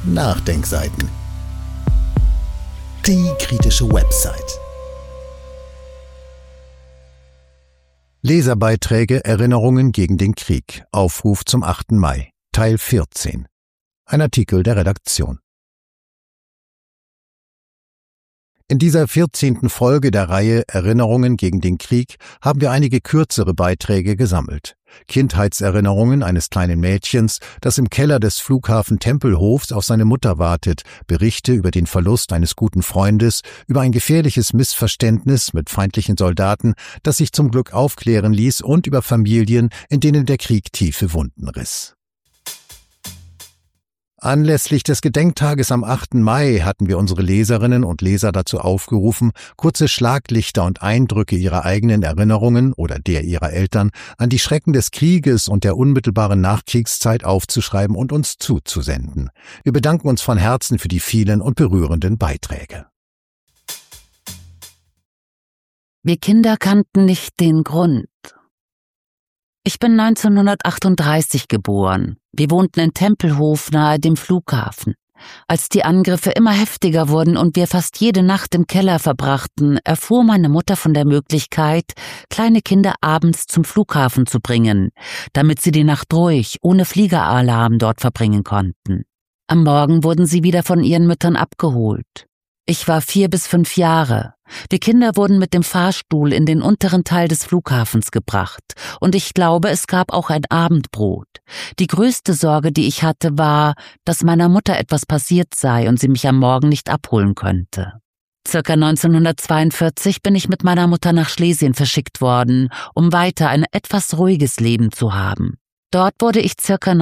Nachdenkseiten. Die kritische Website. Leserbeiträge Erinnerungen gegen den Krieg. Aufruf zum 8. Mai. Teil 14. Ein Artikel der Redaktion. In dieser 14. Folge der Reihe Erinnerungen gegen den Krieg haben wir einige kürzere Beiträge gesammelt. Kindheitserinnerungen eines kleinen Mädchens, das im Keller des Flughafen Tempelhofs auf seine Mutter wartet, Berichte über den Verlust eines guten Freundes, über ein gefährliches Missverständnis mit feindlichen Soldaten, das sich zum Glück aufklären ließ, und über Familien, in denen der Krieg tiefe Wunden riss. Anlässlich des Gedenktages am 8. Mai hatten wir unsere Leserinnen und Leser dazu aufgerufen, kurze Schlaglichter und Eindrücke ihrer eigenen Erinnerungen oder der ihrer Eltern an die Schrecken des Krieges und der unmittelbaren Nachkriegszeit aufzuschreiben und uns zuzusenden. Wir bedanken uns von Herzen für die vielen und berührenden Beiträge. Wir Kinder kannten nicht den Grund. Ich bin 1938 geboren. Wir wohnten in Tempelhof nahe dem Flughafen. Als die Angriffe immer heftiger wurden und wir fast jede Nacht im Keller verbrachten, erfuhr meine Mutter von der Möglichkeit, kleine Kinder abends zum Flughafen zu bringen, damit sie die Nacht ruhig, ohne Fliegeralarm dort verbringen konnten. Am Morgen wurden sie wieder von ihren Müttern abgeholt. Ich war 4 bis 5 Jahre. Wir Kinder wurden mit dem Fahrstuhl in den unteren Teil des Flughafens gebracht und ich glaube, es gab auch ein Abendbrot. Die größte Sorge, die ich hatte, war, dass meiner Mutter etwas passiert sei und sie mich am Morgen nicht abholen könnte. Circa 1942 bin ich mit meiner Mutter nach Schlesien verschickt worden, um weiter ein etwas ruhiges Leben zu haben. Dort wurde ich circa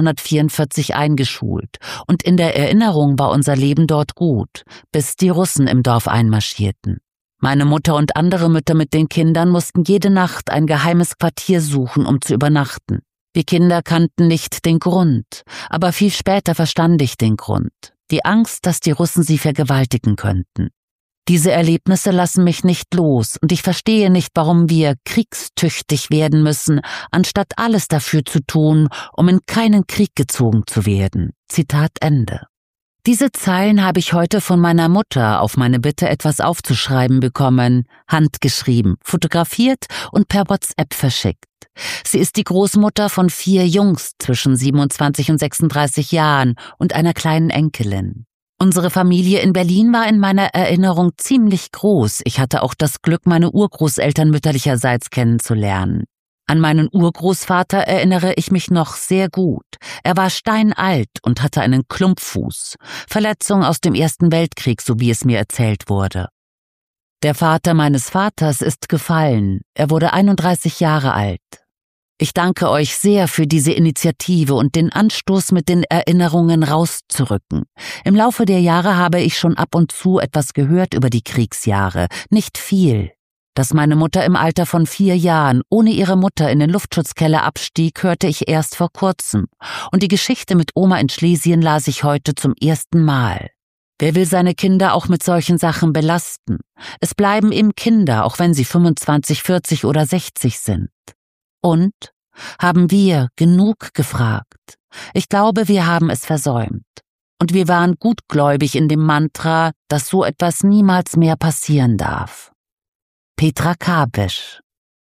1944 eingeschult und in der Erinnerung war unser Leben dort gut, bis die Russen im Dorf einmarschierten. Meine Mutter und andere Mütter mit den Kindern mussten jede Nacht ein geheimes Quartier suchen, um zu übernachten. Wir Kinder kannten nicht den Grund, aber viel später verstand ich den Grund. Die Angst, dass die Russen sie vergewaltigen könnten. Diese Erlebnisse lassen mich nicht los und ich verstehe nicht, warum wir kriegstüchtig werden müssen, anstatt alles dafür zu tun, um in keinen Krieg gezogen zu werden. Zitat Ende. Diese Zeilen habe ich heute von meiner Mutter auf meine Bitte, etwas aufzuschreiben bekommen, handgeschrieben, fotografiert und per WhatsApp verschickt. Sie ist die Großmutter von 4 Jungs zwischen 27 und 36 Jahren und einer kleinen Enkelin. Unsere Familie in Berlin war in meiner Erinnerung ziemlich groß. Ich hatte auch das Glück, meine Urgroßeltern mütterlicherseits kennenzulernen. An meinen Urgroßvater erinnere ich mich noch sehr gut. Er war steinalt und hatte einen Klumpfuß. Verletzung aus dem Ersten Weltkrieg, so wie es mir erzählt wurde. Der Vater meines Vaters ist gefallen. Er wurde 31 Jahre alt. Ich danke euch sehr für diese Initiative und den Anstoß, mit den Erinnerungen rauszurücken. Im Laufe der Jahre habe ich schon ab und zu etwas gehört über die Kriegsjahre, nicht viel. Dass meine Mutter im Alter von 4 Jahren ohne ihre Mutter in den Luftschutzkeller abstieg, hörte ich erst vor kurzem. Und die Geschichte mit Oma in Schlesien las ich heute zum ersten Mal. Wer will seine Kinder auch mit solchen Sachen belasten? Es bleiben eben Kinder, auch wenn sie 25, 40 oder 60 sind. Und? Haben wir genug gefragt? Ich glaube, wir haben es versäumt. Und wir waren gutgläubig in dem Mantra, dass so etwas niemals mehr passieren darf. Petra Kabesch.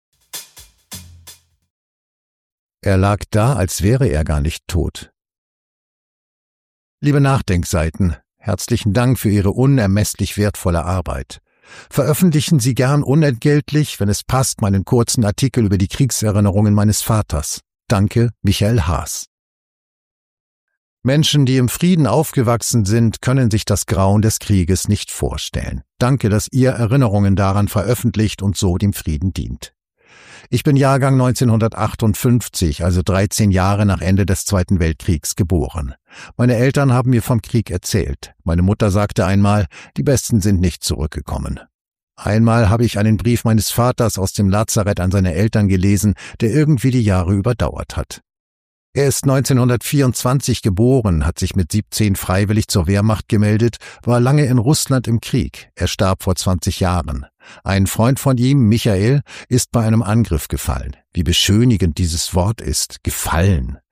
Er lag da, als wäre er gar nicht tot. Liebe Nachdenkseiten, herzlichen Dank für Ihre unermesslich wertvolle Arbeit. Veröffentlichen Sie gern unentgeltlich, wenn es passt, meinen kurzen Artikel über die Kriegserinnerungen meines Vaters. Danke, Michael Haas. Menschen, die im Frieden aufgewachsen sind, können sich das Grauen des Krieges nicht vorstellen. Danke, dass ihr Erinnerungen daran veröffentlicht und so dem Frieden dient. Ich bin Jahrgang 1958, also 13 Jahre nach Ende des Zweiten Weltkriegs geboren. Meine Eltern haben mir vom Krieg erzählt. Meine Mutter sagte einmal, die Besten sind nicht zurückgekommen. Einmal habe ich einen Brief meines Vaters aus dem Lazarett an seine Eltern gelesen, der irgendwie die Jahre überdauert hat. Er ist 1924 geboren, hat sich mit 17 freiwillig zur Wehrmacht gemeldet, war lange in Russland im Krieg. Er starb vor 20 Jahren. Ein Freund von ihm, Michael, ist bei einem Angriff gefallen. Wie beschönigend dieses Wort ist, gefallen.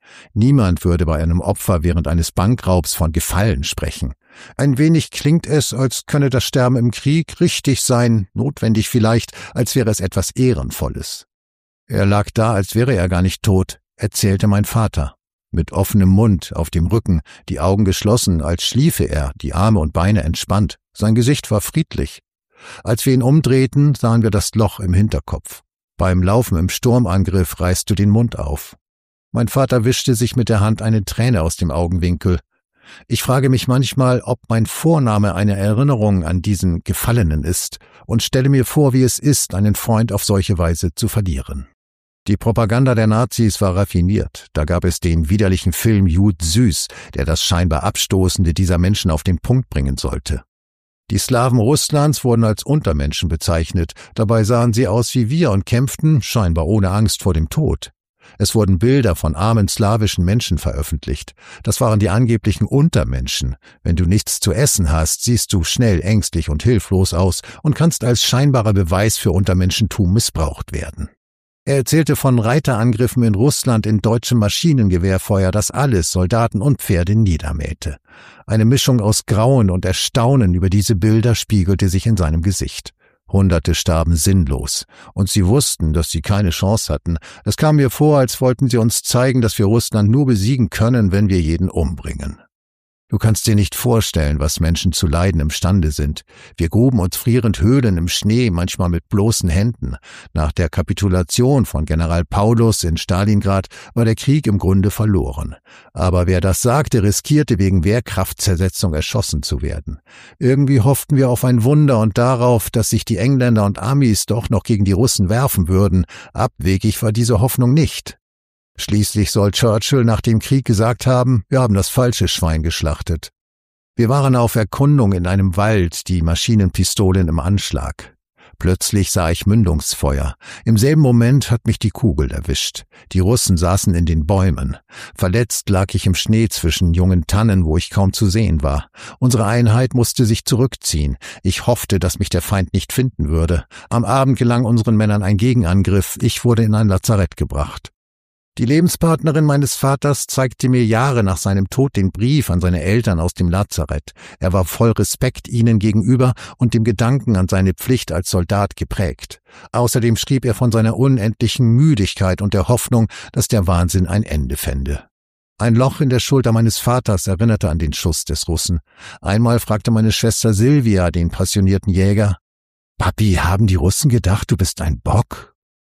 Niemand würde bei einem Opfer während eines Bankraubs von Gefallen sprechen. Ein wenig klingt es, als könne das Sterben im Krieg richtig sein, notwendig vielleicht, als wäre es etwas Ehrenvolles. Er lag da, als wäre er gar nicht tot, erzählte mein Vater. Mit offenem Mund, auf dem Rücken, die Augen geschlossen, als schliefe er, die Arme und Beine entspannt. Sein Gesicht war friedlich. Als wir ihn umdrehten, sahen wir das Loch im Hinterkopf. Beim Laufen im Sturmangriff reißt du den Mund auf. Mein Vater wischte sich mit der Hand eine Träne aus dem Augenwinkel. Ich frage mich manchmal, ob mein Vorname eine Erinnerung an diesen Gefallenen ist und stelle mir vor, wie es ist, einen Freund auf solche Weise zu verlieren. Die Propaganda der Nazis war raffiniert. Da gab es den widerlichen Film Jud Süß, der das scheinbar Abstoßende dieser Menschen auf den Punkt bringen sollte. Die Slawen Russlands wurden als Untermenschen bezeichnet. Dabei sahen sie aus wie wir und kämpften, scheinbar ohne Angst vor dem Tod. Es wurden Bilder von armen slawischen Menschen veröffentlicht. Das waren die angeblichen Untermenschen. Wenn du nichts zu essen hast, siehst du schnell ängstlich und hilflos aus und kannst als scheinbarer Beweis für Untermenschentum missbraucht werden. Er erzählte von Reiterangriffen in Russland in deutschem Maschinengewehrfeuer, das alles, Soldaten und Pferde, niedermähte. Eine Mischung aus Grauen und Erstaunen über diese Bilder spiegelte sich in seinem Gesicht. Hunderte starben sinnlos, und sie wussten, dass sie keine Chance hatten. Es kam mir vor, als wollten sie uns zeigen, dass wir Russland nur besiegen können, wenn wir jeden umbringen. Du kannst dir nicht vorstellen, was Menschen zu leiden imstande sind. Wir gruben uns frierend Höhlen im Schnee, manchmal mit bloßen Händen. Nach der Kapitulation von General Paulus in Stalingrad war der Krieg im Grunde verloren. Aber wer das sagte, riskierte wegen Wehrkraftzersetzung erschossen zu werden. Irgendwie hofften wir auf ein Wunder und darauf, dass sich die Engländer und Amis doch noch gegen die Russen werfen würden. Abwegig war diese Hoffnung nicht. Schließlich soll Churchill nach dem Krieg gesagt haben, wir haben das falsche Schwein geschlachtet. Wir waren auf Erkundung in einem Wald, die Maschinenpistolen im Anschlag. Plötzlich sah ich Mündungsfeuer. Im selben Moment hat mich die Kugel erwischt. Die Russen saßen in den Bäumen. Verletzt lag ich im Schnee zwischen jungen Tannen, wo ich kaum zu sehen war. Unsere Einheit musste sich zurückziehen. Ich hoffte, dass mich der Feind nicht finden würde. Am Abend gelang unseren Männern ein Gegenangriff. Ich wurde in ein Lazarett gebracht. Die Lebenspartnerin meines Vaters zeigte mir Jahre nach seinem Tod den Brief an seine Eltern aus dem Lazarett. Er war voll Respekt ihnen gegenüber und dem Gedanken an seine Pflicht als Soldat geprägt. Außerdem schrieb er von seiner unendlichen Müdigkeit und der Hoffnung, dass der Wahnsinn ein Ende fände. Ein Loch in der Schulter meines Vaters erinnerte an den Schuss des Russen. Einmal fragte meine Schwester Silvia den passionierten Jäger, »Papi, haben die Russen gedacht, du bist ein Bock?«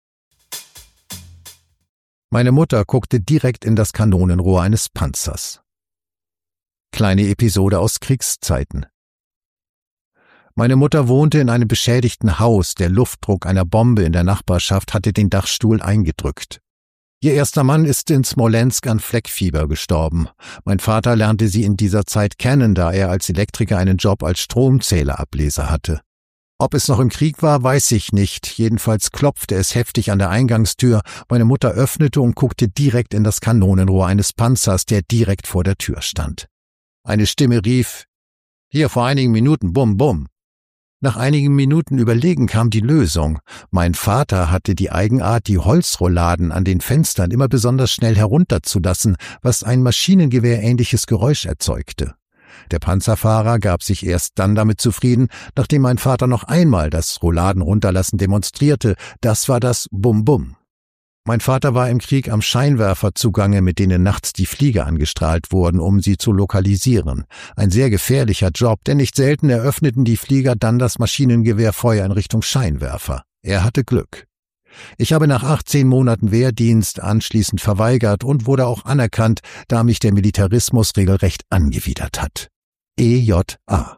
Meine Mutter guckte direkt in das Kanonenrohr eines Panzers. Kleine Episode aus Kriegszeiten. Meine Mutter wohnte in einem beschädigten Haus. Der Luftdruck einer Bombe in der Nachbarschaft hatte den Dachstuhl eingedrückt. Ihr erster Mann ist in Smolensk an Fleckfieber gestorben. Mein Vater lernte sie in dieser Zeit kennen, da er als Elektriker einen Job als Stromzählerableser hatte. Ob es noch im Krieg war, weiß ich nicht. Jedenfalls klopfte es heftig an der Eingangstür. Meine Mutter öffnete und guckte direkt in das Kanonenrohr eines Panzers, der direkt vor der Tür stand. Eine Stimme rief, »Hier vor einigen Minuten, bum, bum.« Nach einigen Minuten Überlegen kam die Lösung. Mein Vater hatte die Eigenart, die Holzrouladen an den Fenstern immer besonders schnell herunterzulassen, was ein Maschinengewehr-ähnliches Geräusch erzeugte. Der Panzerfahrer gab sich erst dann damit zufrieden, nachdem mein Vater noch einmal das Rouladen-Runterlassen demonstrierte. Das war das Bum-Bum. Mein Vater war im Krieg am Scheinwerfer zugange, mit denen nachts die Flieger angestrahlt wurden, um sie zu lokalisieren. Ein sehr gefährlicher Job, denn nicht selten eröffneten die Flieger dann das Maschinengewehrfeuer in Richtung Scheinwerfer. Er hatte Glück. Ich habe nach 18 Monaten Wehrdienst anschließend verweigert und wurde auch anerkannt, da mich der Militarismus regelrecht angewidert hat. EJA.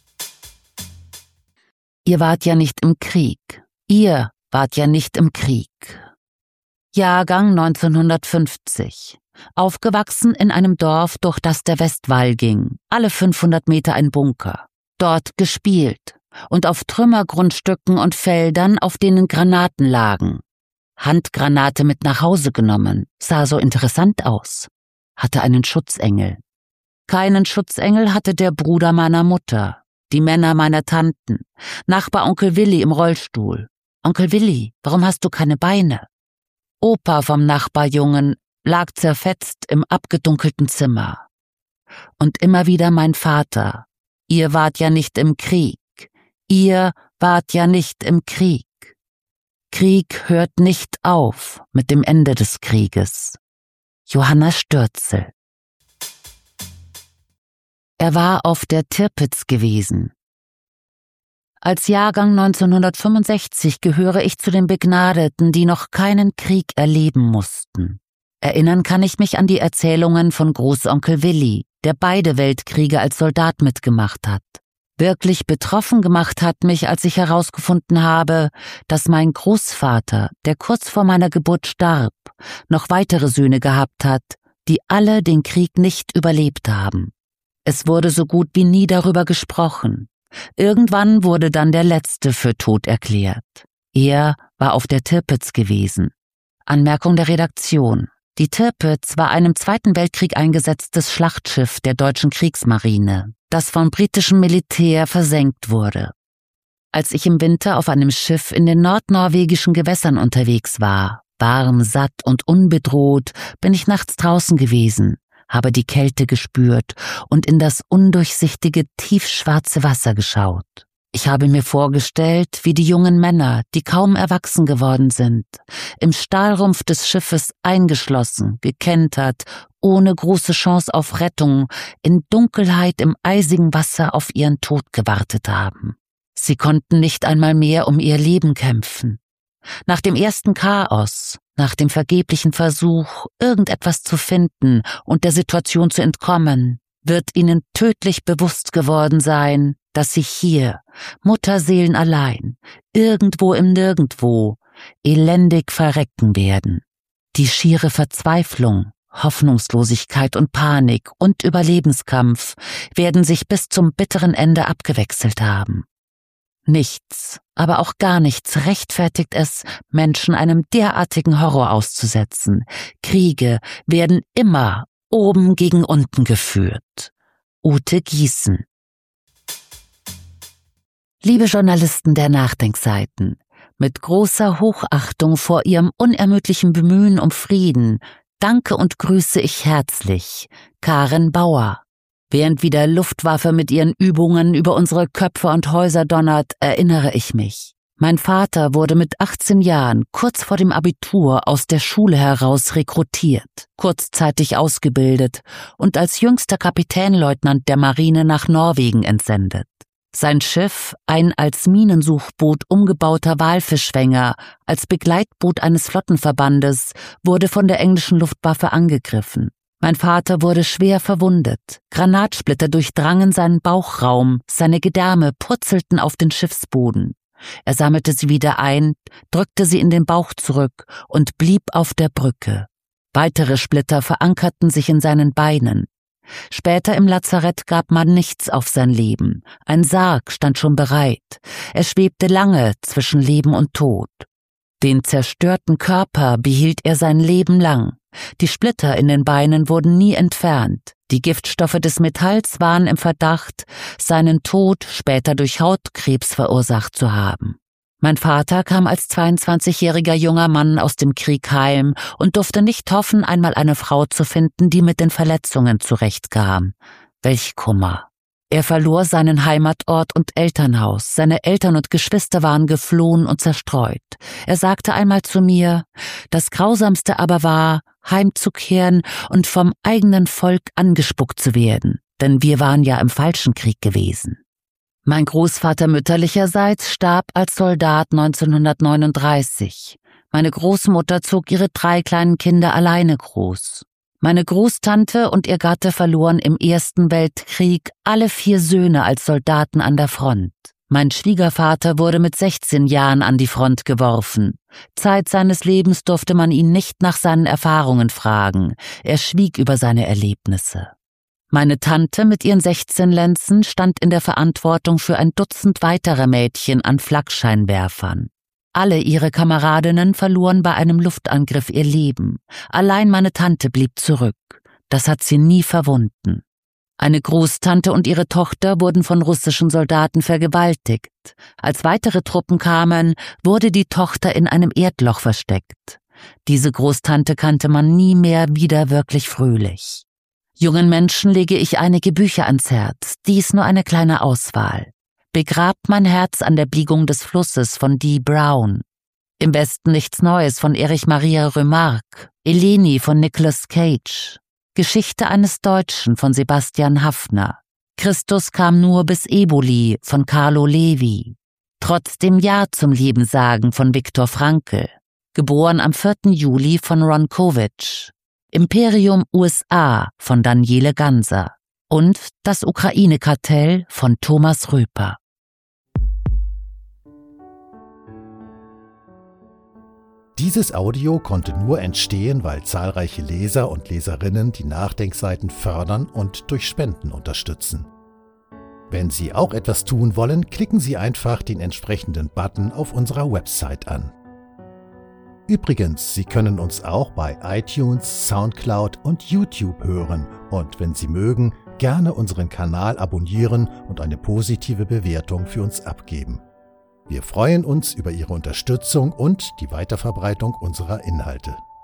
Ihr wart ja nicht im Krieg. Ihr wart ja nicht im Krieg. Jahrgang 1950. Aufgewachsen in einem Dorf, durch das der Westwall ging. Alle 500 Meter ein Bunker. Dort gespielt. Und auf Trümmergrundstücken und Feldern, auf denen Granaten lagen. Handgranate mit nach Hause genommen. Sah so interessant aus. Hatte einen Schutzengel. Keinen Schutzengel hatte der Bruder meiner Mutter. Die Männer meiner Tanten. Nachbar Onkel Willi im Rollstuhl. Onkel Willi, warum hast du keine Beine? Opa vom Nachbarjungen, lag zerfetzt im abgedunkelten Zimmer. Und immer wieder mein Vater: Ihr wart ja nicht im Krieg. Ihr wart ja nicht im Krieg. Krieg hört nicht auf mit dem Ende des Krieges. Johanna Stürzel. Er war auf der Tirpitz gewesen. Als Jahrgang 1965 gehöre ich zu den Begnadeten, die noch keinen Krieg erleben mussten. Erinnern kann ich mich an die Erzählungen von Großonkel Willi, der beide Weltkriege als Soldat mitgemacht hat. Wirklich betroffen gemacht hat mich, als ich herausgefunden habe, dass mein Großvater, der kurz vor meiner Geburt starb, noch weitere Söhne gehabt hat, die alle den Krieg nicht überlebt haben. Es wurde so gut wie nie darüber gesprochen. Irgendwann wurde dann der Letzte für tot erklärt. Er war auf der Tirpitz gewesen. Anmerkung der Redaktion: Die Tirpitz war ein im Zweiten Weltkrieg eingesetztes Schlachtschiff der deutschen Kriegsmarine, das vom britischen Militär versenkt wurde. Als ich im Winter auf einem Schiff in den nordnorwegischen Gewässern unterwegs war, warm, satt und unbedroht, bin ich nachts draußen gewesen, habe die Kälte gespürt und in das undurchsichtige, tiefschwarze Wasser geschaut. Ich habe mir vorgestellt, wie die jungen Männer, die kaum erwachsen geworden sind, im Stahlrumpf des Schiffes eingeschlossen, gekentert, ohne große Chance auf Rettung, in Dunkelheit im eisigen Wasser auf ihren Tod gewartet haben. Sie konnten nicht einmal mehr um ihr Leben kämpfen. Nach dem ersten Chaos, nach dem vergeblichen Versuch, irgendetwas zu finden und der Situation zu entkommen, wird ihnen tödlich bewusst geworden sein, dass sie hier, Mutterseelen allein, irgendwo im Nirgendwo, elendig verrecken werden. Die schiere Verzweiflung, Hoffnungslosigkeit und Panik und Überlebenskampf werden sich bis zum bitteren Ende abgewechselt haben. Nichts, aber auch gar nichts rechtfertigt es, Menschen einem derartigen Horror auszusetzen. Kriege werden immer oben gegen unten geführt. Ute Gießen. Liebe Journalisten der Nachdenkseiten, mit großer Hochachtung vor Ihrem unermüdlichen Bemühen um Frieden danke und grüße ich herzlich Karen Bauer. Während wieder Luftwaffe mit ihren Übungen über unsere Köpfe und Häuser donnert, erinnere ich mich. Mein Vater wurde mit 18 Jahren kurz vor dem Abitur aus der Schule heraus rekrutiert, kurzzeitig ausgebildet und als jüngster Kapitänleutnant der Marine nach Norwegen entsendet. Sein Schiff, ein als Minensuchboot umgebauter Walfischfänger, als Begleitboot eines Flottenverbandes, wurde von der englischen Luftwaffe angegriffen. Mein Vater wurde schwer verwundet. Granatsplitter durchdrangen seinen Bauchraum, seine Gedärme purzelten auf den Schiffsboden. Er sammelte sie wieder ein, drückte sie in den Bauch zurück und blieb auf der Brücke. Weitere Splitter verankerten sich in seinen Beinen. Später im Lazarett gab man nichts auf sein Leben. Ein Sarg stand schon bereit. Er schwebte lange zwischen Leben und Tod. Den zerstörten Körper behielt er sein Leben lang. Die Splitter in den Beinen wurden nie entfernt. Die Giftstoffe des Metalls waren im Verdacht, seinen Tod später durch Hautkrebs verursacht zu haben. Mein Vater kam als 22-jähriger junger Mann aus dem Krieg heim und durfte nicht hoffen, einmal eine Frau zu finden, die mit den Verletzungen zurechtkam. Welch Kummer! Er verlor seinen Heimatort und Elternhaus, seine Eltern und Geschwister waren geflohen und zerstreut. Er sagte einmal zu mir, das Grausamste aber war, heimzukehren und vom eigenen Volk angespuckt zu werden, denn wir waren ja im falschen Krieg gewesen. Mein Großvater mütterlicherseits starb als Soldat 1939. Meine Großmutter zog ihre 3 kleinen Kinder alleine groß. Meine Großtante und ihr Gatte verloren im Ersten Weltkrieg alle 4 Söhne als Soldaten an der Front. Mein Schwiegervater wurde mit 16 Jahren an die Front geworfen. Zeit seines Lebens durfte man ihn nicht nach seinen Erfahrungen fragen. Er schwieg über seine Erlebnisse. Meine Tante mit ihren 16 Lenzen stand in der Verantwortung für ein Dutzend weiterer Mädchen an Flakscheinwerfern. Alle ihre Kameradinnen verloren bei einem Luftangriff ihr Leben. Allein meine Tante blieb zurück. Das hat sie nie verwunden. Eine Großtante und ihre Tochter wurden von russischen Soldaten vergewaltigt. Als weitere Truppen kamen, wurde die Tochter in einem Erdloch versteckt. Diese Großtante kannte man nie mehr wieder wirklich fröhlich. Jungen Menschen lege ich einige Bücher ans Herz, dies nur eine kleine Auswahl. Begrabt mein Herz an der Biegung des Flusses von Dee Brown. Im Westen nichts Neues von Erich Maria Remarque. Eleni von Nicolas Cage. Geschichte eines Deutschen von Sebastian Haffner. Christus kam nur bis Eboli von Carlo Levi. Trotzdem Ja zum Leben sagen von Viktor Frankl. Geboren am 4. Juli von Ron Kovic. Imperium USA von Daniele Ganser. Und Das Ukraine-Kartell von Thomas Röper. Dieses Audio konnte nur entstehen, weil zahlreiche Leser und Leserinnen die Nachdenkseiten fördern und durch Spenden unterstützen. Wenn Sie auch etwas tun wollen, klicken Sie einfach den entsprechenden Button auf unserer Website an. Übrigens, Sie können uns auch bei iTunes, Soundcloud und YouTube hören und wenn Sie mögen, gerne unseren Kanal abonnieren und eine positive Bewertung für uns abgeben. Wir freuen uns über Ihre Unterstützung und die Weiterverbreitung unserer Inhalte.